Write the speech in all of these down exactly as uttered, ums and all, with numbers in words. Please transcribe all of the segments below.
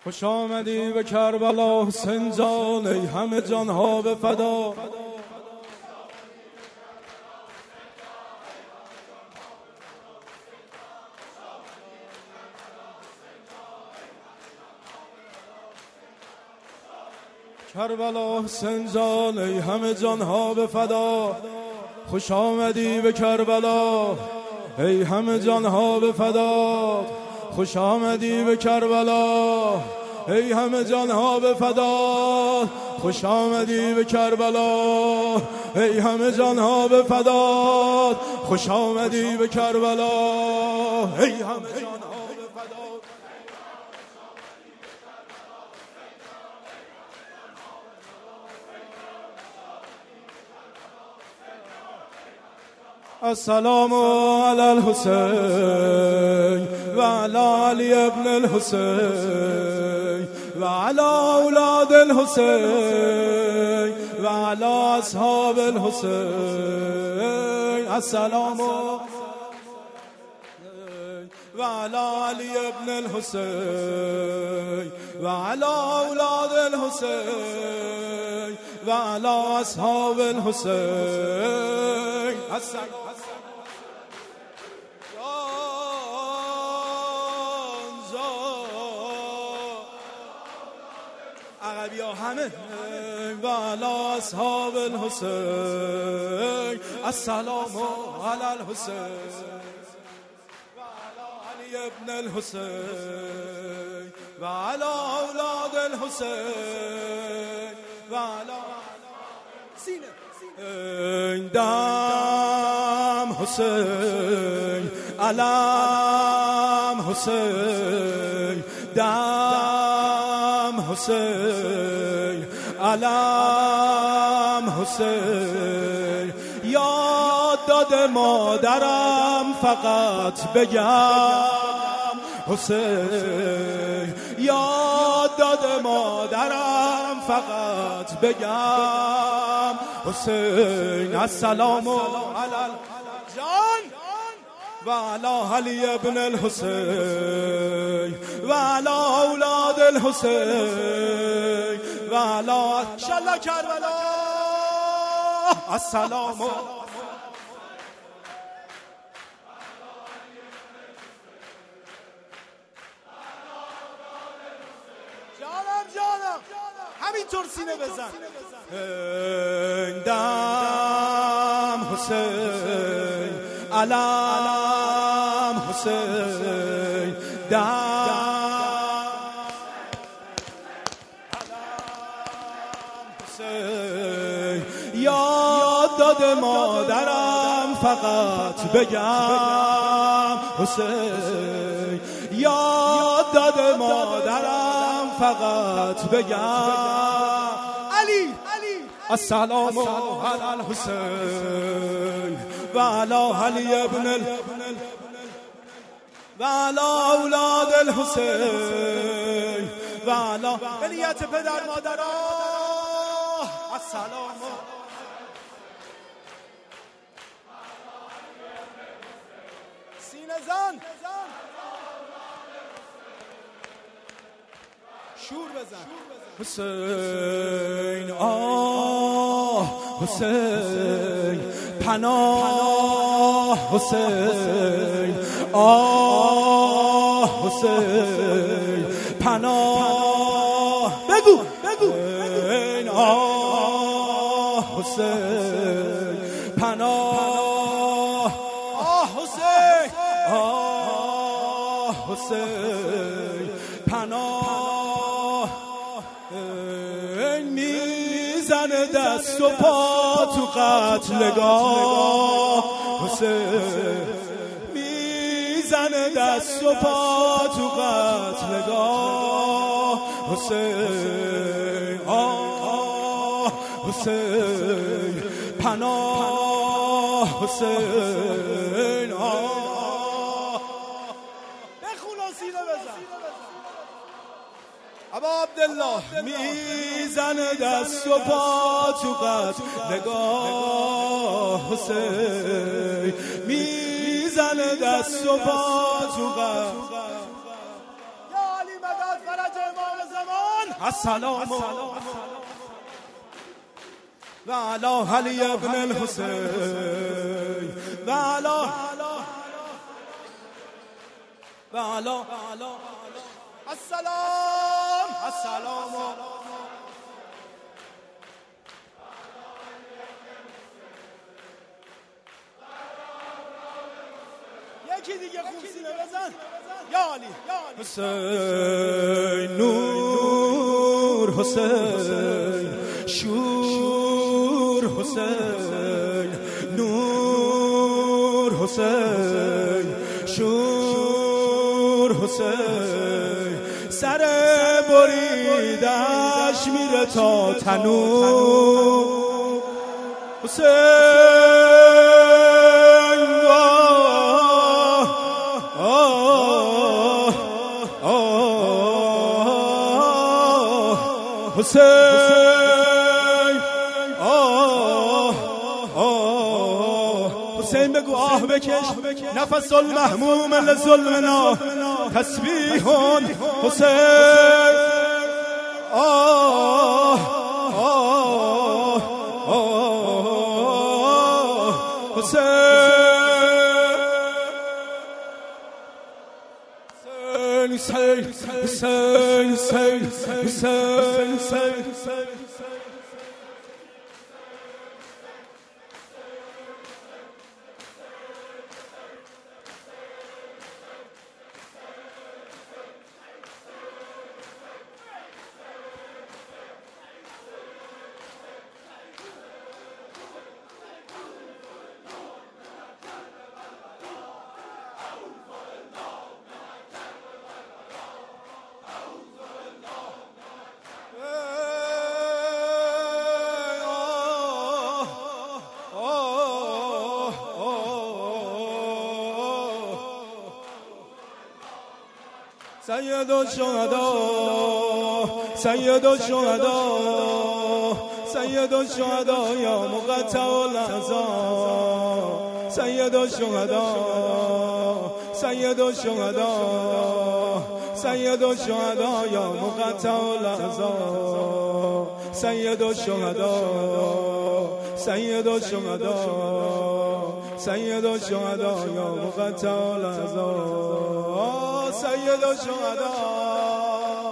خوش آمدی به کربلا حسین جان، ای همه جانها به فدا. کربلا حسین جان، ای همه جانها به فدا. خوش آمدی به کربلا، ای همه جانها به فدا. خوش آمدی به کربلا، ای همه جانها به فدا. خوش آمدی به کربلا، ای همه جانها به فدا. خوش آمدی به کربلا، ای همه جانها به فدا. السلام علی الحسین و علی علی ابن الحسین و علی اولاد الحسین و علی اصحاب الحسین. السلام و علی علی ابن الحسین و علی اولاد الحسین و علی اصحاب الحسین. عربی ها همه و علی اصحاب الحسین. السلام علی الحسین و علی علی ابن الحسین و علی اولاد الحسین و علی سینه دم حسین علم حسین دم حسین علم حسین. یاد داده مادرم فقط بگم حسین. یاد داده مادرم فقط بگم حسین. السلام علی جان و علی علی ابن الحسین و علی اولاد الحسین و علی انشالله کربلا. السلام جانم جانم همینطور سینه بزن. دم حسین علم حسین دم حسین. یاد داده مادرم فقط بگم حسین. یاد داده مادرم فقط بگم علی. السلام علی الحسین و علی علی ابن ال و علی اولاد الحسین و علی ولیت پدر مادرها. السلام سینه زن شور بزن. حسین آه حسین پناه حسین آه حسین پناه. بگو بگو این آه حسین پناه. آه حسین آه حسین پناه. میزنه دست و پا تو قتلگاه حسین. میزنه دست و پا تو قتلگاه حسین آه حسین پناه حسین آه. بخون و سینه بزن. ابا عبدالله میزنه دست و پا تو قتلگاه حسین. میزنه دست و پا تو قتلگاه. یا علی مدد فرج امام السلام و علی علی ابن الحسین و علی و علی السلام السلام یکی دیگه خوب سینه بزن یا علی حسین نور حسین شور حسین نور حسین شور حسین سر بریدش میره تا تنور حسین حسین آه آه حسین بگو آه بکش نفس المحموم لظلمنا تسبیح حسین آه آه آه حسین Hüseyin, Hüseyin, Hüseyin, Hüseyin, Hüseyin, Hüseyin. سید الشهداء سید الشهداء سید الشهداء یا مقطع الاعضاء سید الشهداء سید الشهداء سید الشهداء یا مقطع الاعضاء سید الشهداء سید الشهداء سید الشهداء یا مقطع الاعضاء سید الشهداء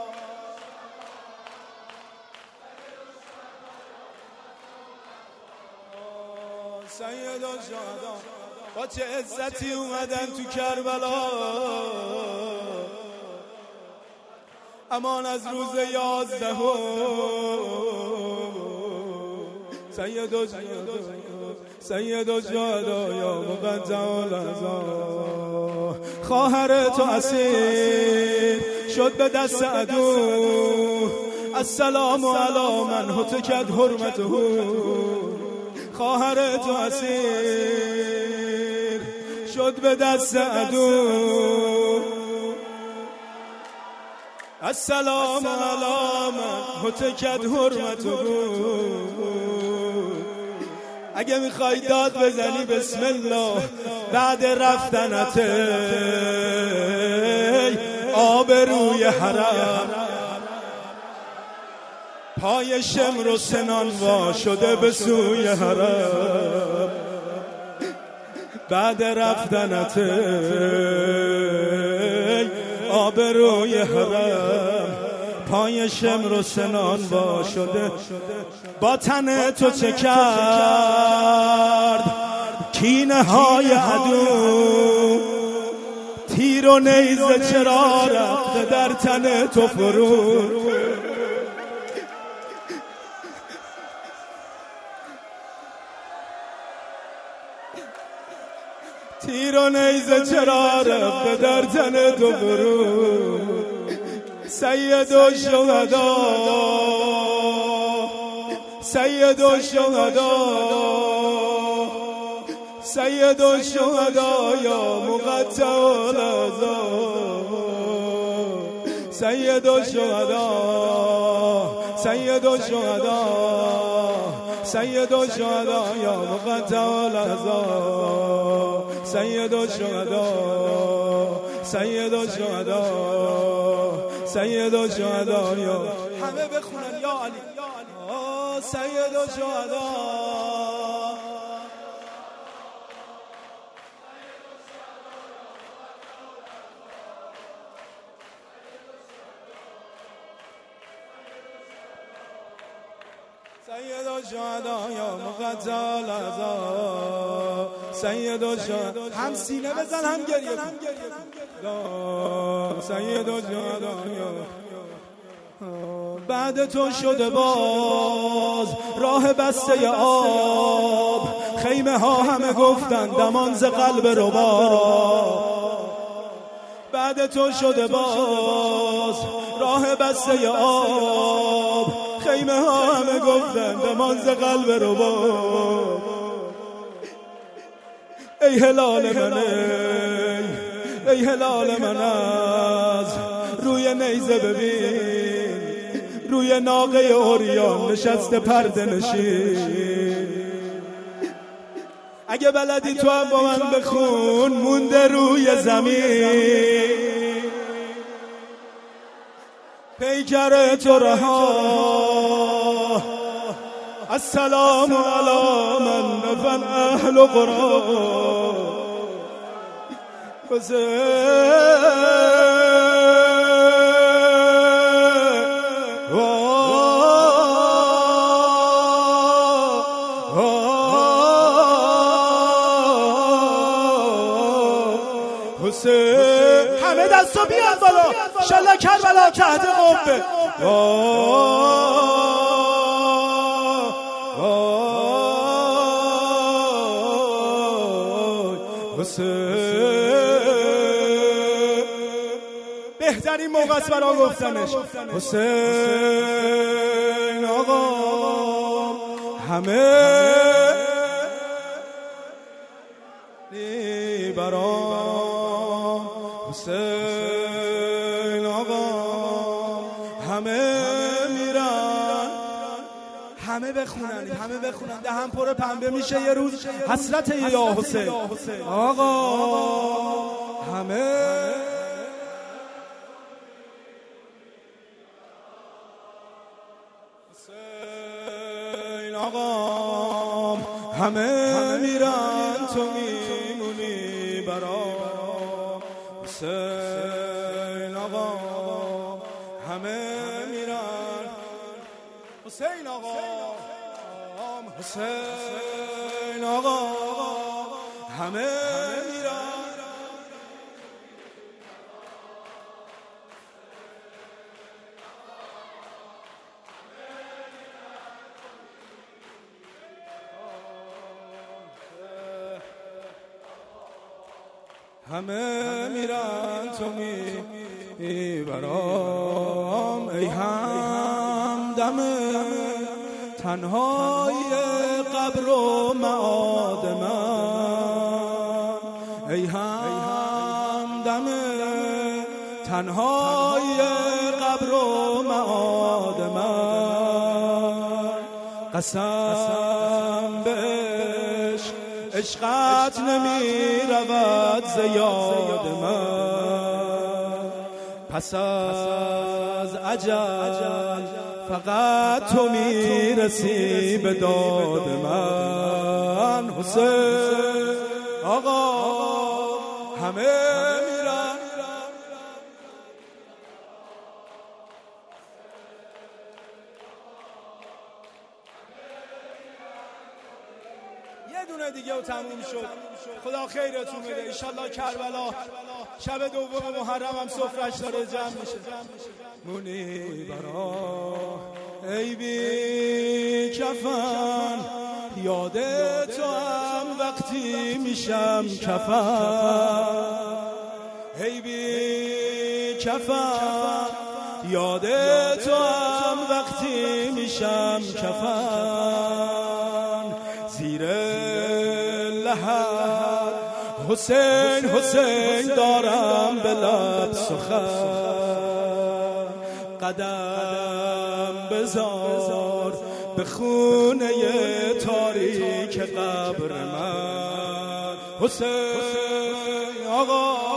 سید الشهداء با چه عزتی اومدن تو کربلا امان از روز یازده سید الشهداء سید الشهداء یا مقطع الاعضاء خواهر تو اسیر شد به دست عدو السلام علی من هتکت حرمته خواهر تو اسیر شد به دست عدو السلام علی من هتکت حرمته اگه میخوای داد بزنی بسم الله بعد رفتنت آب روی حرم پای شمر و سنان وا شده به سوی حرم بعد رفتنت آب روی حرم پای شمر و سنان وا شده با تن تو چه کرد کینه های عدو تیر و نیزه چرا رفته در تن تو فرو تیر و نیزه چرا رفته در تن تو فرو سید الشهداء سید الشهداء سید الشهداء یا مقطع الاعضاء سید الشهداء سید الشهداء سید الشهداء یا مقطع الاعضاء سید الشهداء سید الشهداء سید الشهدا یا همه بخونن یا علی سید الشهدا سید الشهدا یا مقتل العزا سید الشهدا هم سینه بزن هم گریه کن سید الشهدا بعد تو شده باز راه بسته آب خیمه ها همه گفتن دمان ز قلب رباب بعد تو شده باز راه بسته آب خیمه ها همه گفتن دمان ز قلب رباب ای هلال من ای, ای هلال من از روی نیزه ببین روی ناقه اوریان نشسته پرده نشین اگه بلدی تو هم با من بخون مونده روی زمین پیکر تو رها السلام علی من دفن اهل قرآن حسین همه دستو بیان بالا انشالله کربلا تحت قبه حسین بهترین موقع است برای گفتنش حسین آقا همه برام حسین آقا همه میرن همه بخونن همه بخونن دهن پر پنبه میشه یه روز حسرت یا حسین آقا همه حسین آقا همه میرن تو میمونی برام حسین آقا همه میرن حسین آقا حسین آقا همه میرن همه میرن تو میبرام ای همدم تنهای قبر و معاد من ای همدم تنهای قبر و معاد من قسم بهش عشقت نمی رود زیاد من پس از اجل فقط تو می رسی به داد من حسین آقا همه میرن یه دونه دیگه و تموم شد خدا خیرتون بده انشالله کربلا شب دوم محرم هم سفرش داره جمع میشه مونی برا ای بی کفن یاد تو هم وقتی میشم کفن ای بی کفن یاد تو هم وقتی میشم کفن زیر لحد حسین حسین دارم به لب سخن قدم بذار به خونه تاریک قبر من حسین آقا